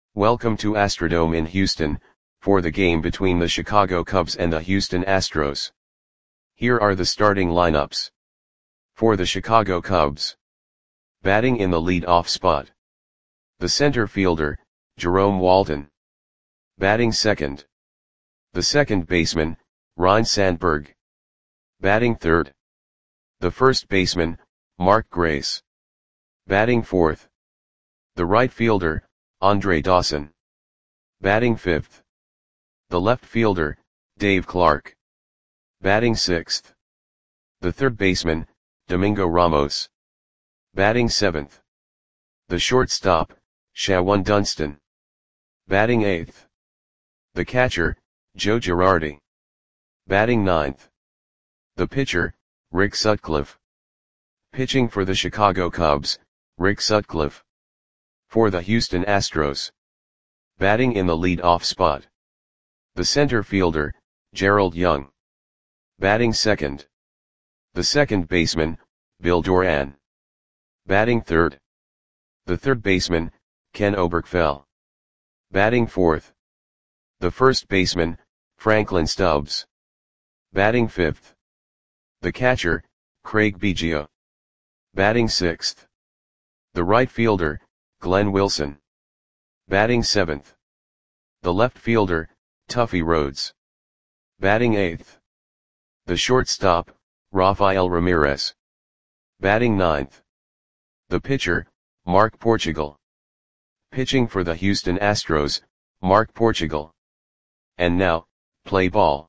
Welcome to Astrodome in Houston, for the game between the Chicago Cubs and the Houston Astros. Here are the starting lineups. For the Chicago Cubs. Batting in the lead-off spot. The center fielder, Jerome Walton. Batting second. The second baseman, Ryne Sandberg. Batting third. The first baseman, Mark Grace. Batting fourth. The right fielder, Andre Dawson. Batting fifth. The left fielder, Dave Clark. Batting sixth. The third baseman, Domingo Ramos. Batting seventh. The shortstop, Shawon Dunston. Batting eighth. The catcher, Joe Girardi. Batting ninth. The pitcher, Rick Sutcliffe. Pitching for the Chicago Cubs, Rick Sutcliffe. For the Houston Astros. Batting in the lead-off spot. The center fielder, Gerald Young. Batting second. The second baseman, Bill Doran. Batting third. The third baseman, Ken Oberkfell. Batting fourth. The first baseman, Franklin Stubbs. Batting fifth. The catcher, Craig Biggio. Batting sixth. The right fielder, Glenn Wilson. Batting seventh. The left fielder, Tuffy Rhodes. Batting eighth. The shortstop, Rafael Ramirez. Batting ninth. The pitcher, Mark Portugal. Pitching for the Houston Astros, Mark Portugal. And now, play ball.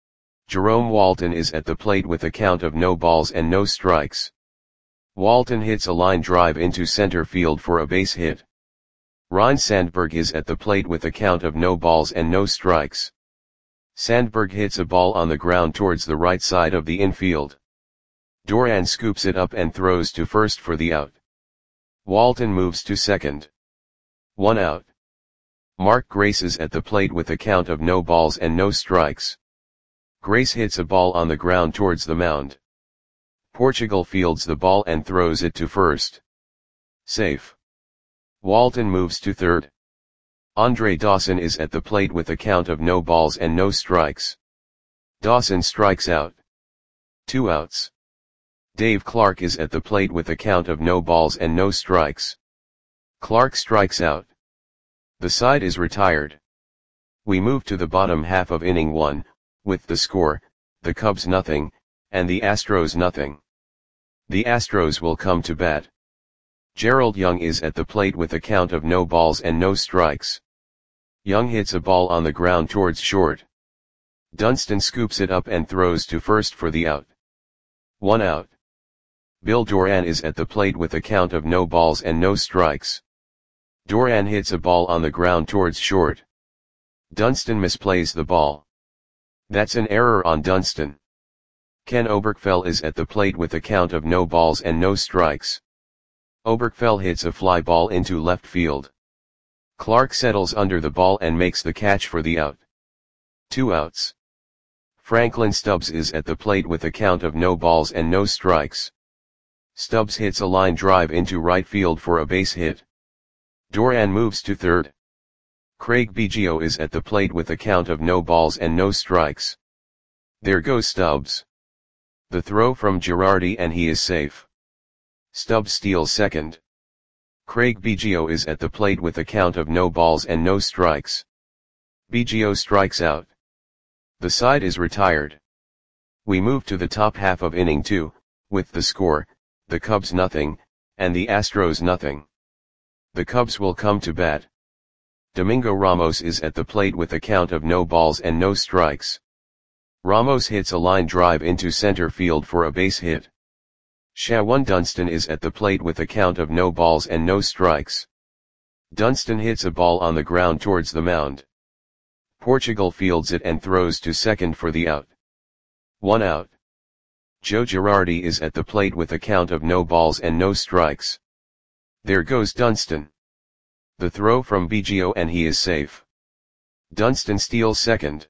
Jerome Walton is at the plate with a count of no balls and no strikes. Walton hits a line drive into center field for a base hit. Ryne Sandberg is at the plate with a count of no balls and no strikes. Sandberg hits a ball on the ground towards the right side of the infield. Doran scoops it up and throws to first for the out. Walton moves to second. 1 out. Mark Grace is at the plate with a count of no balls and no strikes. Grace hits a ball on the ground towards the mound. Portugal fields the ball and throws it to first. Safe. Walton moves to third. Andre Dawson is at the plate with a count of no balls and no strikes. Dawson strikes out. 2 outs. Dave Clark is at the plate with a count of no balls and no strikes. Clark strikes out. The side is retired. We move to the bottom half of inning 1, with the score, the Cubs nothing, and the Astros nothing. The Astros will come to bat. Gerald Young is at the plate with a count of no balls and no strikes. Young hits a ball on the ground towards short. Dunston scoops it up and throws to first for the out. 1 out. Bill Doran is at the plate with a count of no balls and no strikes. Doran hits a ball on the ground towards short. Dunston misplays the ball. That's an error on Dunston. Ken Oberkfell is at the plate with a count of no balls and no strikes. Oberkfell hits a fly ball into left field. Clark settles under the ball and makes the catch for the out. 2 outs. Franklin Stubbs is at the plate with a count of no balls and no strikes. Stubbs hits a line drive into right field for a base hit. Doran moves to third. Craig Biggio is at the plate with a count of no balls and no strikes. There goes Stubbs. The throw from Girardi and he is safe. Stubbs steals second. Craig Biggio is at the plate with a count of no balls and no strikes. Biggio strikes out. The side is retired. We move to the top half of inning 2, with the score, the Cubs nothing, and the Astros nothing. The Cubs will come to bat. Domingo Ramos is at the plate with a count of no balls and no strikes. Ramos hits a line drive into center field for a base hit. Shawon Dunston is at the plate with a count of no balls and no strikes. Dunston hits a ball on the ground towards the mound. Portugal fields it and throws to second for the out. 1 out. Joe Girardi is at the plate with a count of no balls and no strikes. There goes Dunston. The throw from Biggio and he is safe. Dunston steals second.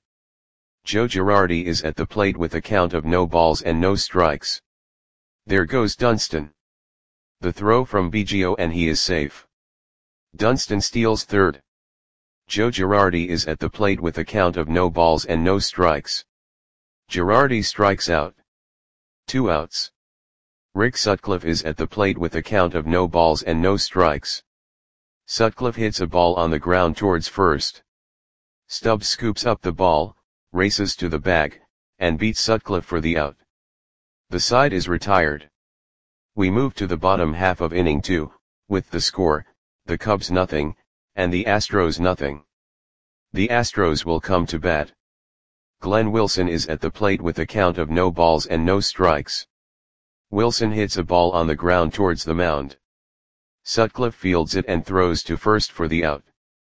Joe Girardi is at the plate with a count of no balls and no strikes. There goes Dunston. The throw from Biggio and he is safe. Dunston steals third. Joe Girardi is at the plate with a count of no balls and no strikes. Girardi strikes out. 2 outs. Rick Sutcliffe is at the plate with a count of no balls and no strikes. Sutcliffe hits a ball on the ground towards first. Stubbs scoops up the ball, races to the bag, and beats Sutcliffe for the out. The side is retired. We move to the bottom half of inning 2, with the score, the Cubs nothing, and the Astros nothing. The Astros will come to bat. Glenn Wilson is at the plate with a count of no balls and no strikes. Wilson hits a ball on the ground towards the mound. Sutcliffe fields it and throws to first for the out.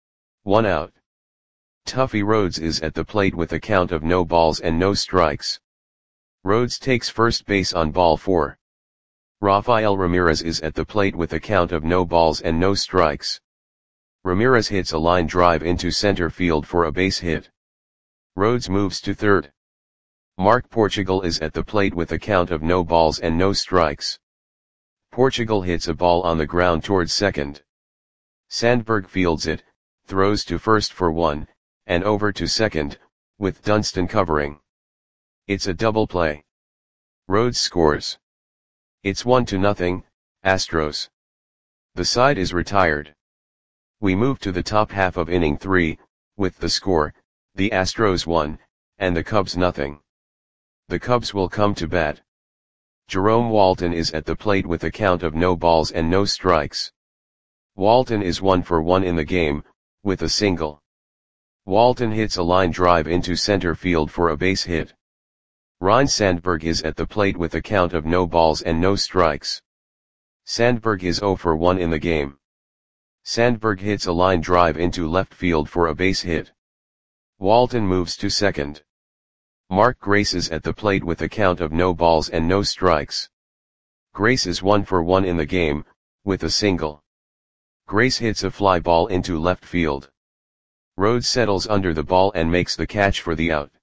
1 out. Tuffy Rhodes is at the plate with a count of no balls and no strikes. Rhodes takes first base on ball 4. Rafael Ramirez is at the plate with a count of no balls and no strikes. Ramirez hits a line drive into center field for a base hit. Rhodes moves to third. Mark Portugal is at the plate with a count of no balls and no strikes. Portugal hits a ball on the ground towards second. Sandberg fields it, throws to first for 1, and over to second, with Dunston covering. It's a double play. Rhodes scores. It's 1-0, Astros. The side is retired. We move to the top half of inning 3, with the score, the Astros 1, and the Cubs nothing. The Cubs will come to bat. Jerome Walton is at the plate with a count of no balls and no strikes. Walton is 1 for 1 in the game, with a single. Walton hits a line drive into center field for a base hit. Ryne Sandberg is at the plate with a count of no balls and no strikes. Sandberg is 0 for 1 in the game. Sandberg hits a line drive into left field for a base hit. Walton moves to second. Mark Grace is at the plate with a count of no balls and no strikes. Grace is 1 for 1 in the game, with a single. Grace hits a fly ball into left field. Rhodes settles under the ball and makes the catch for the out.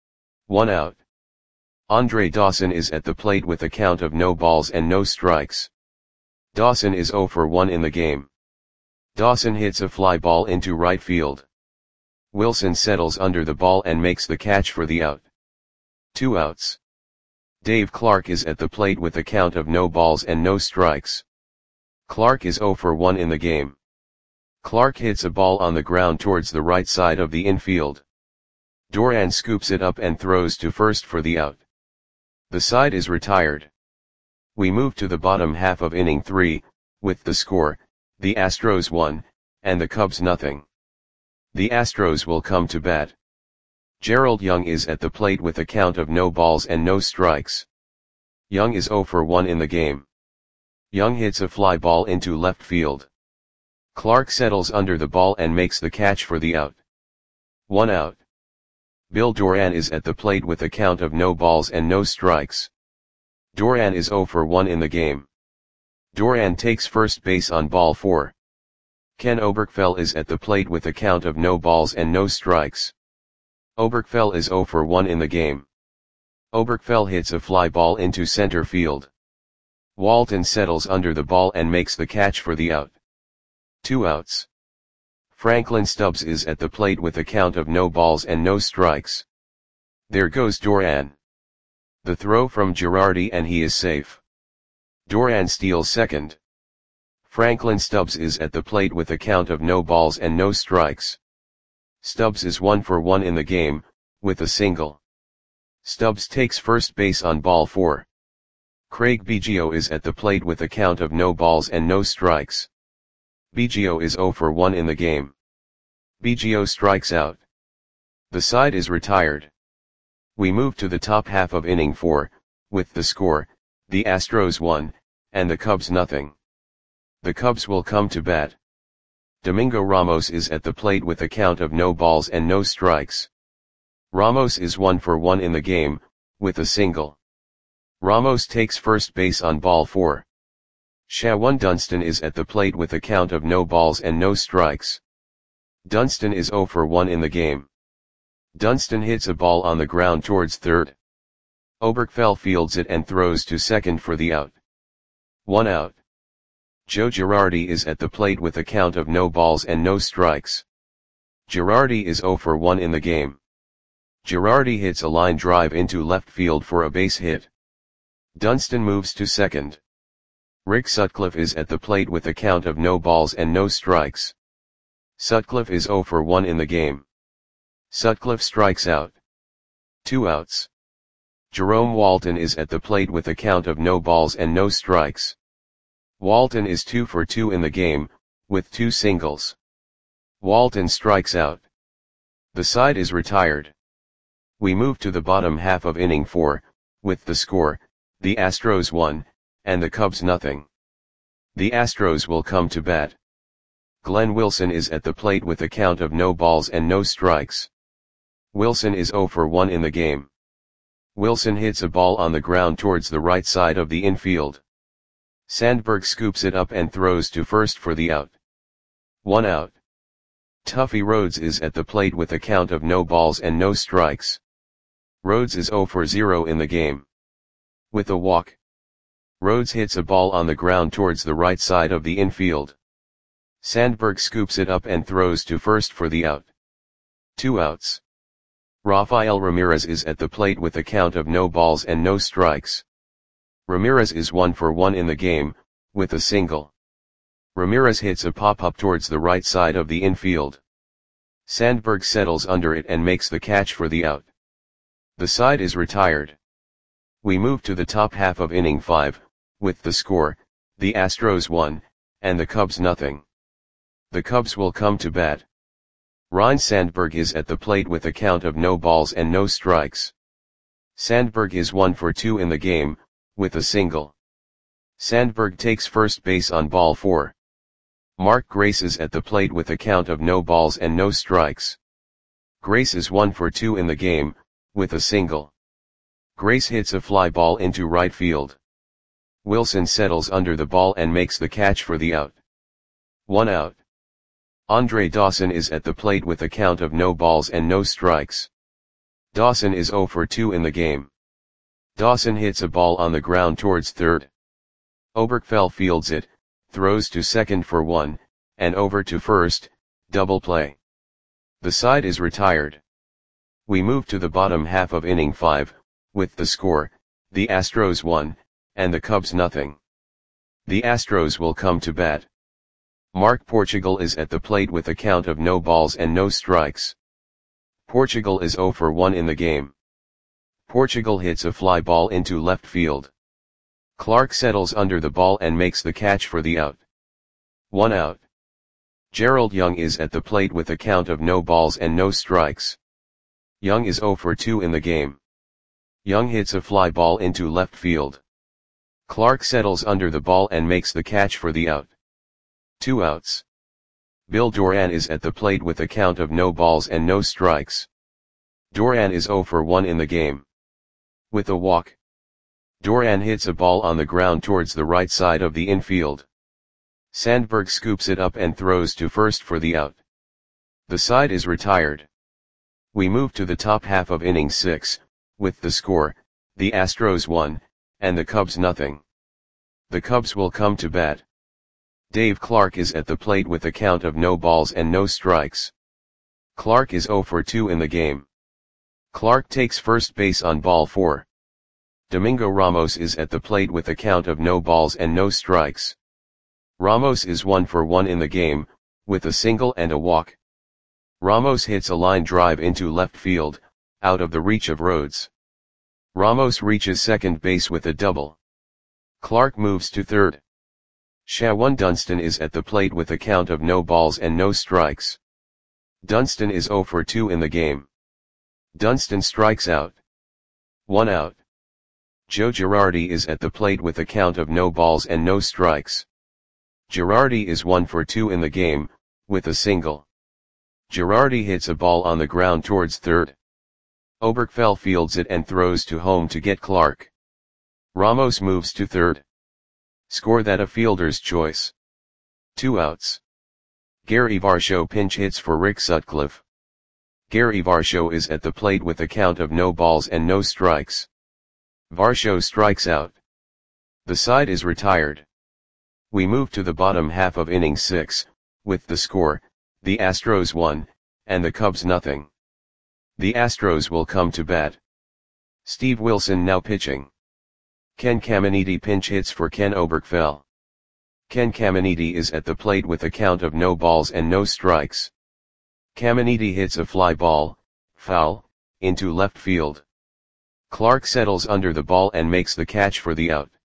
1 out. Andre Dawson is at the plate with a count of no balls and no strikes. Dawson is 0 for 1 in the game. Dawson hits a fly ball into right field. Wilson settles under the ball and makes the catch for the out. 2 outs. Dave Clark is at the plate with a count of no balls and no strikes. Clark is 0 for 1 in the game. Clark hits a ball on the ground towards the right side of the infield. Doran scoops it up and throws to first for the out. The side is retired. We move to the bottom half of inning 3, with the score, the Astros 1, and the Cubs nothing. The Astros will come to bat. Gerald Young is at the plate with a count of no balls and no strikes. Young is 0 for 1 in the game. Young hits a fly ball into left field. Clark settles under the ball and makes the catch for the out. 1 out. Bill Doran is at the plate with a count of no balls and no strikes. Doran is 0 for 1 in the game. Doran takes first base on ball 4. Ken Oberkfell is at the plate with a count of no balls and no strikes. Oberkfell is 0 for 1 in the game. Oberkfell hits a fly ball into center field. Walton settles under the ball and makes the catch for the out. 2 outs. Franklin Stubbs is at the plate with a count of no balls and no strikes. There goes Doran. The throw from Girardi and he is safe. Doran steals second. Franklin Stubbs is at the plate with a count of no balls and no strikes. Stubbs is 1 for 1 in the game, with a single. Stubbs takes first base on ball 4. Craig Biggio is at the plate with a count of no balls and no strikes. Biggio is 0 for 1 in the game. Biggio strikes out. The side is retired. We move to the top half of inning 4, with the score, the Astros 1, and the Cubs nothing. The Cubs will come to bat. Domingo Ramos is at the plate with a count of no balls and no strikes. Ramos is 1 for 1 in the game, with a single. Ramos takes first base on ball 4. Shawan Dunston is at the plate with a count of no balls and no strikes. Dunston is 0 for 1 in the game. Dunston hits a ball on the ground towards third. Oberkfell fields it and throws to second for the out. 1 out. Joe Girardi is at the plate with a count of no balls and no strikes. Girardi is 0 for 1 in the game. Girardi hits a line drive into left field for a base hit. Dunston moves to second. Rick Sutcliffe is at the plate with a count of no balls and no strikes. Sutcliffe is 0 for 1 in the game. Sutcliffe strikes out. 2 outs. Jerome Walton is at the plate with a count of no balls and no strikes. Walton is 2 for 2 in the game, with 2 singles. Walton strikes out. The side is retired. We move to the bottom half of inning 4, with the score, the Astros 1, and the Cubs nothing. The Astros will come to bat. Glenn Wilson is at the plate with a count of no balls and no strikes. Wilson is 0 for 1 in the game. Wilson hits a ball on the ground towards the right side of the infield. Sandberg scoops it up and throws to first for the out. 1 out. Tuffy Rhodes is at the plate with a count of no balls and no strikes. Rhodes is 0 for 0 in the game. With a walk, Rhodes hits a ball on the ground towards the right side of the infield. Sandberg scoops it up and throws to first for the out. 2 outs. Rafael Ramirez is at the plate with a count of no balls and no strikes. Ramirez is 1 for 1 in the game, with a single. Ramirez hits a pop-up towards the right side of the infield. Sandberg settles under it and makes the catch for the out. The side is retired. We move to the top half of inning 5, with the score, the Astros 1, and the Cubs nothing. The Cubs will come to bat. Ryne Sandberg is at the plate with a count of no balls and no strikes. Sandberg is 1 for 2 in the game, with a single. Sandberg takes first base on ball 4. Mark Grace is at the plate with a count of no balls and no strikes. Grace is 1 for 2 in the game, with a single. Grace hits a fly ball into right field. Wilson settles under the ball and makes the catch for the out. 1 out. Andre Dawson is at the plate with a count of no balls and no strikes. Dawson is 0 for 2 in the game. Dawson hits a ball on the ground towards third. Oberkfell fields it, throws to second for 1, and over to first, double play. The side is retired. We move to the bottom half of inning 5, with the score, the Astros 1, and the Cubs nothing. The Astros will come to bat. Mark Portugal is at the plate with a count of no balls and no strikes. Portugal is 0 for 1 in the game. Portugal hits a fly ball into left field. Clark settles under the ball and makes the catch for the out. 1 out. Gerald Young is at the plate with a count of no balls and no strikes. Young is 0 for 2 in the game. Young hits a fly ball into left field. Clark settles under the ball and makes the catch for the out. 2 outs. Bill Doran is at the plate with a count of no balls and no strikes. Doran is 0 for 1 in the game. With a walk, Doran hits a ball on the ground towards the right side of the infield. Sandberg scoops it up and throws to first for the out. The side is retired. We move to the top half of inning 6, with the score, the Astros 1, and the Cubs nothing. The Cubs will come to bat. Dave Clark is at the plate with a count of no balls and no strikes. Clark is 0 for 2 in the game. Clark takes first base on ball 4. Domingo Ramos is at the plate with a count of no balls and no strikes. Ramos is 1 for 1 in the game, with a single and a walk. Ramos hits a line drive into left field, out of the reach of Rhodes. Ramos reaches second base with a double. Clark moves to third. Shawan Dunston is at the plate with a count of no balls and no strikes. Dunston is 0 for 2 in the game. Dunston strikes out. 1 out. Joe Girardi is at the plate with a count of no balls and no strikes. Girardi is 1 for 2 in the game, with a single. Girardi hits a ball on the ground towards third. Oberkfell fields it and throws to home to get Clark. Ramos moves to third. Score that a fielder's choice. 2 outs. Gary Varsho pinch hits for Rick Sutcliffe. Gary Varsho is at the plate with a count of no balls and no strikes. Varsho strikes out. The side is retired. We move to the bottom half of inning 6, with the score, the Astros 1, and the Cubs nothing. The Astros will come to bat. Steve Wilson now pitching. Ken Caminiti pinch hits for Ken Oberkfell. Ken Caminiti is at the plate with a count of no balls and no strikes. Caminiti hits a fly ball, foul, into left field. Clark settles under the ball and makes the catch for the out.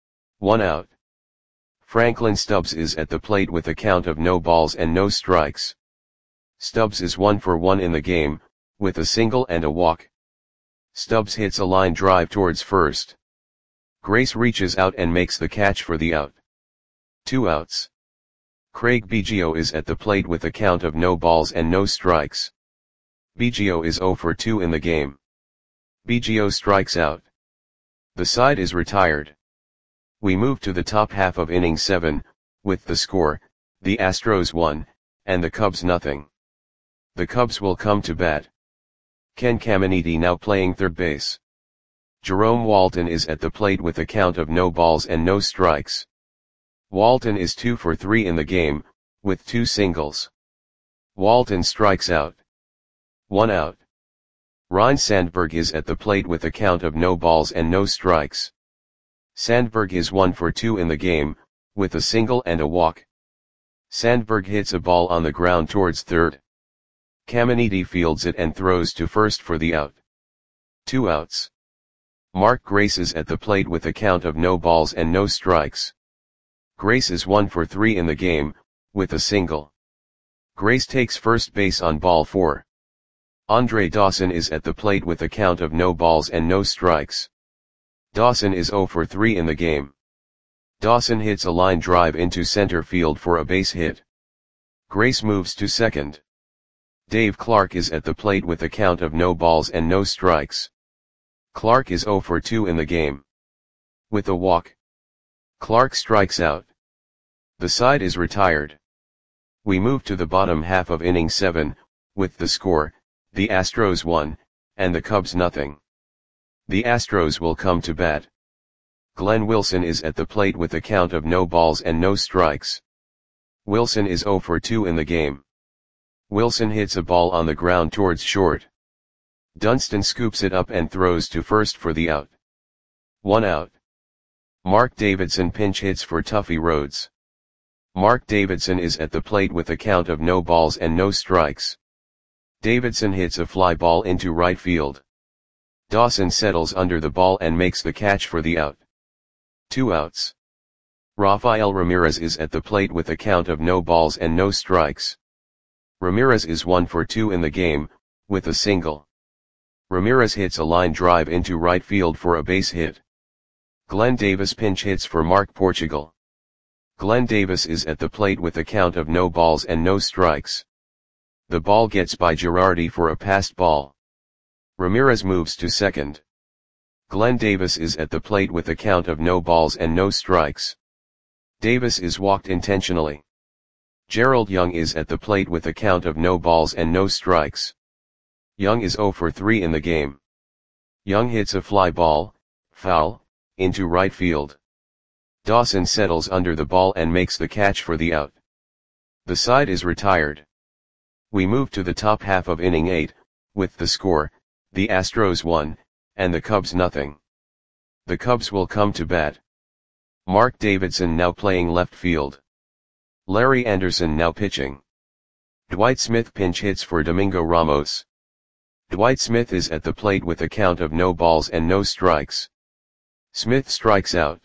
1 out. Franklin Stubbs is at the plate with a count of no balls and no strikes. Stubbs is 1 for 1 in the game, with a single and a walk. Stubbs hits a line drive towards first. Grace reaches out and makes the catch for the out. 2 outs. Craig Biggio is at the plate with a count of no balls and no strikes. Biggio is 0 for 2 in the game. Biggio strikes out. The side is retired. We move to the top half of inning 7, with the score, the Astros 1, and the Cubs nothing. The Cubs will come to bat. Ken Caminiti now playing third base. Jerome Walton is at the plate with a count of no balls and no strikes. Walton is 2 for 3 in the game, with 2 singles. Walton strikes out. 1 out. Ryne Sandberg is at the plate with a count of no balls and no strikes. Sandberg is 1 for 2 in the game, with a single and a walk. Sandberg hits a ball on the ground towards third. Caminiti fields it and throws to first for the out. 2 outs. Mark Grace is at the plate with a count of no balls and no strikes. Grace is 1 for 3 in the game, with a single. Grace takes first base on ball 4. Andre Dawson is at the plate with a count of no balls and no strikes. Dawson is 0 for 3 in the game. Dawson hits a line drive into center field for a base hit. Grace moves to second. Dave Clark is at the plate with a count of no balls and no strikes. Clark is 0 for 2 in the game. With a walk, Clark strikes out. The side is retired. We move to the bottom half of inning 7, with the score, the Astros 1, and the Cubs nothing. The Astros will come to bat. Glenn Wilson is at the plate with a count of no balls and no strikes. Wilson is 0 for 2 in the game. Wilson hits a ball on the ground towards short. Dunston scoops it up and throws to first for the out. 1 out. Mark Davidson pinch hits for Tuffy Rhodes. Mark Davidson is at the plate with a count of no balls and no strikes. Davidson hits a fly ball into right field. Dawson settles under the ball and makes the catch for the out. 2 outs. Rafael Ramirez is at the plate with a count of no balls and no strikes. Ramirez is 1 for 2 in the game, with a single. Ramirez hits a line drive into right field for a base hit. Glenn Davis pinch hits for Mark Portugal. Glenn Davis is at the plate with a count of no balls and no strikes. The ball gets by Girardi for a passed ball. Ramirez moves to second. Glenn Davis is at the plate with a count of no balls and no strikes. Davis is walked intentionally. Gerald Young is at the plate with a count of no balls and no strikes. Young is 0 for 3 in the game. Young hits a fly ball, foul, into right field. Dawson settles under the ball and makes the catch for the out. The side is retired. We move to the top half of inning 8, with the score, the Astros 1, and the Cubs nothing. The Cubs will come to bat. Mark Davidson now playing left field. Larry Anderson now pitching. Dwight Smith pinch hits for Domingo Ramos. Dwight Smith is at the plate with a count of no balls and no strikes. Smith strikes out.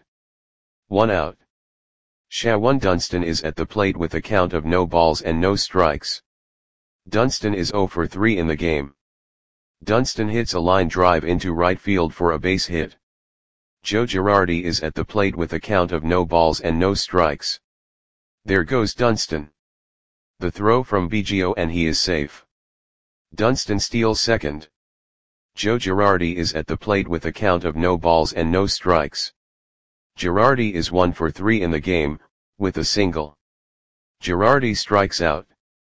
1 out. Shawan Dunston is at the plate with a count of no balls and no strikes. Dunston is 0 for 3 in the game. Dunston hits a line drive into right field for a base hit. Joe Girardi is at the plate with a count of no balls and no strikes. There goes Dunston. The throw from Biggio and he is safe. Dunston steals second. Joe Girardi is at the plate with a count of no balls and no strikes. Girardi is 1 for 3 in the game, with a single. Girardi strikes out.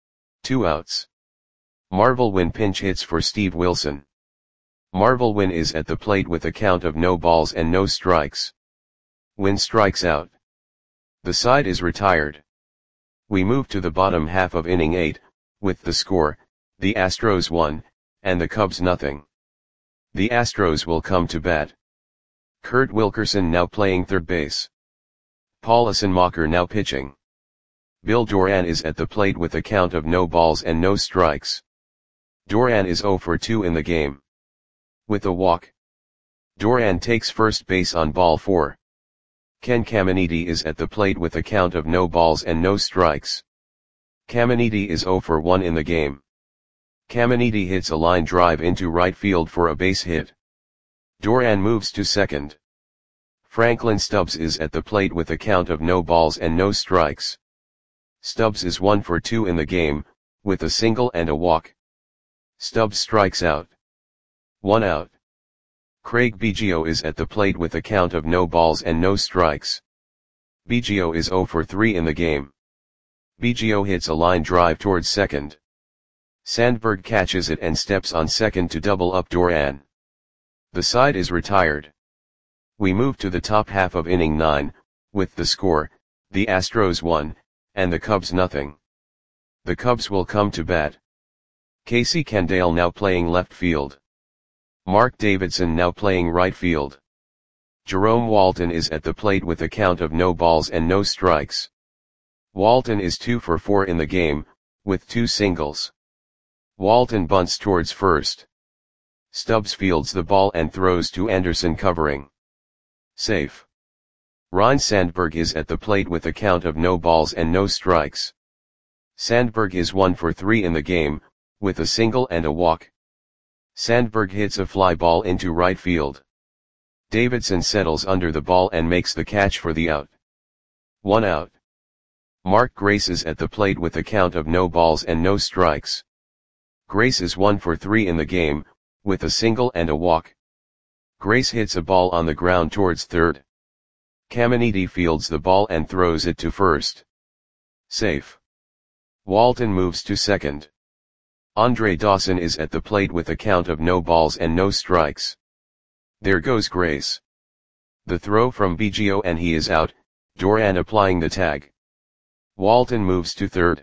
2 outs. Marvel Wynn pinch hits for Steve Wilson. Marvel Wynn is at the plate with a count of no balls and no strikes. Wynn strikes out. The side is retired. We move to the bottom half of inning 8, with the score, The Astros won, and the Cubs nothing. The Astros will come to bat. Kurt Wilkerson now playing third base. Paul Assenmacher now pitching. Bill Doran is at the plate with a count of no balls and no strikes. Doran is 0 for 2 in the game. With a walk. Doran takes first base on ball 4. Ken Caminiti is at the plate with a count of no balls and no strikes. Caminiti is 0 for 1 in the game. Caminiti hits a line drive into right field for a base hit. Doran moves to second. Franklin Stubbs is at the plate with a count of no balls and no strikes. Stubbs is 1 for 2 in the game, with a single and a walk. Stubbs strikes out. 1 out. Craig Biggio is at the plate with a count of no balls and no strikes. Biggio is 0 for 3 in the game. Biggio hits a line drive towards second. Sandberg catches it and steps on second to double up Doran. The side is retired. We move to the top half of inning 9, with the score, the Astros 1, and the Cubs nothing. The Cubs will come to bat. Casey Candaele now playing left field. Mark Davidson now playing right field. Jerome Walton is at the plate with a count of no balls and no strikes. Walton is 2 for 4 in the game, with 2 singles. Walton bunts towards first. Stubbs fields the ball and throws to Anderson covering. Safe. Ryne Sandberg is at the plate with a count of no balls and no strikes. Sandberg is 1 for 3 in the game, with a single and a walk. Sandberg hits a fly ball into right field. Davidson settles under the ball and makes the catch for the out. 1 out. Mark Grace is at the plate with a count of no balls and no strikes. Grace is 1 for 3 in the game, with a single and a walk. Grace hits a ball on the ground towards third. Caminiti fields the ball and throws it to first. Safe. Walton moves to second. Andre Dawson is at the plate with a count of no balls and no strikes. There goes Grace. The throw from Biggio and he is out, Doran applying the tag. Walton moves to third.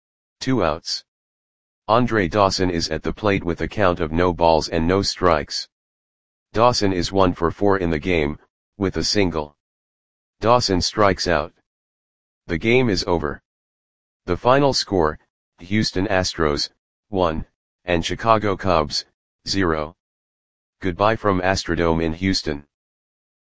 2 outs. Andre Dawson is at the plate with a count of no balls and no strikes. Dawson is 1 for 4 in the game, with a single. Dawson strikes out. The game is over. The final score, Houston Astros, 1, and Chicago Cubs, 0. Goodbye from Astrodome in Houston.